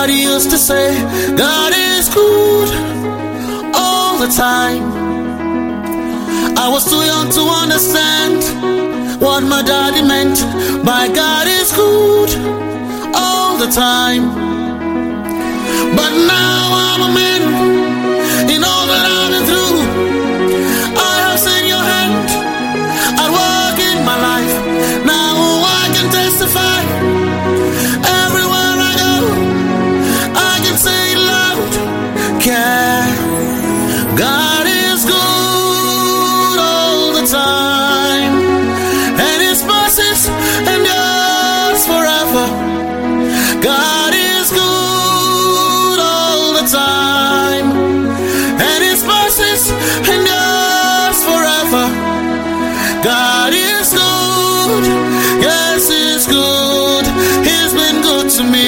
Everybody used to say God is good all the time. I was too young to understand what my daddy meant by God is good all the time. But now I'm a man. In all that I've been through, I have seen your hand at work in my life. Now I can testify. Everywhere I go, I can say it loud. Yeah, God is good all the time, and His mercies endures forever. God is good all the time, and His mercies endures forever. God is good, yes, He's good. He's been good to me.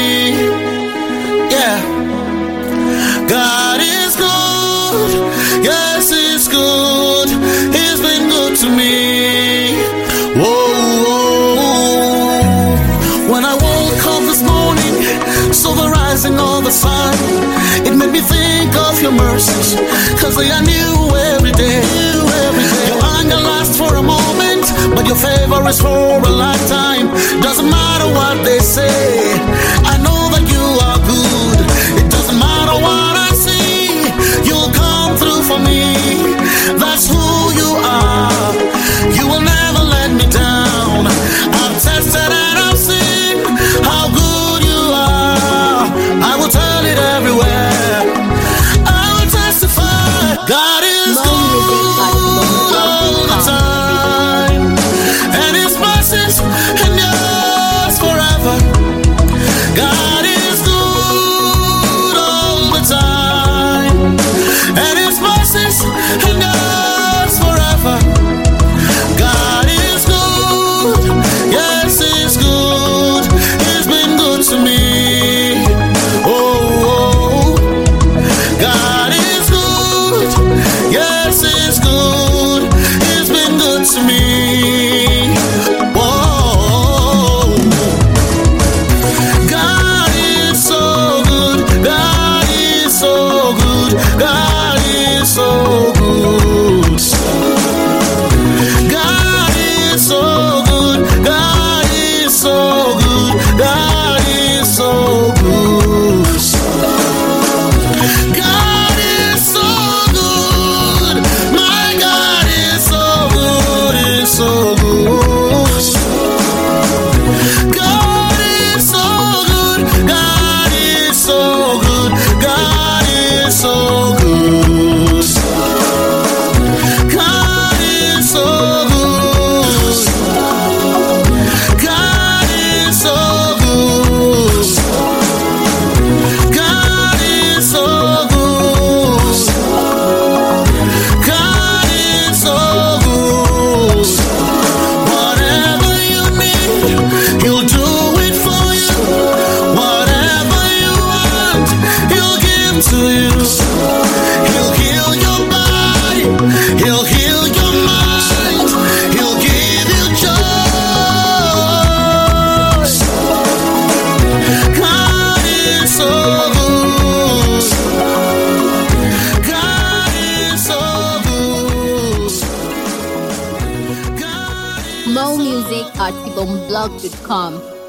Yeah, God is good, yes, He's good. He's been good to me. Whoa, whoa. When I woke up this morning, saw the rising of the sun, it made me think of your mercies, 'cause they are new every day. Your anger lasts for a moment, but your favor is for a lifetime. Doesn't matter what they say, I know that you are good. It doesn't matter what I see, you'll come through for me. That's who you are. You will never let me down. I've tested and I've seen how good you are. I will tell it everywhere. I will testify. God is good all the time, and His mercies endures forever. God is good all the time, and His mercies endures forever. God is good, yes, He's good. He's been good to me. Oh, God is good, yes, He's good. He's been good to me. Whoa, God is so good. God is so good. God is so good. God is so good. God is so good. God is so good. God is so good. My God is so good. Is so good. God is so good. God is so good. God is so good. God is so good. God is so good. God is so good. God is so good. Whatever you need, He'll do it for you. Whatever you want, He'll give to you. He'll heal your body. He'll heal your mind. He'll give you joy. God is so good. God is so good. God is More music at ibomblog.com.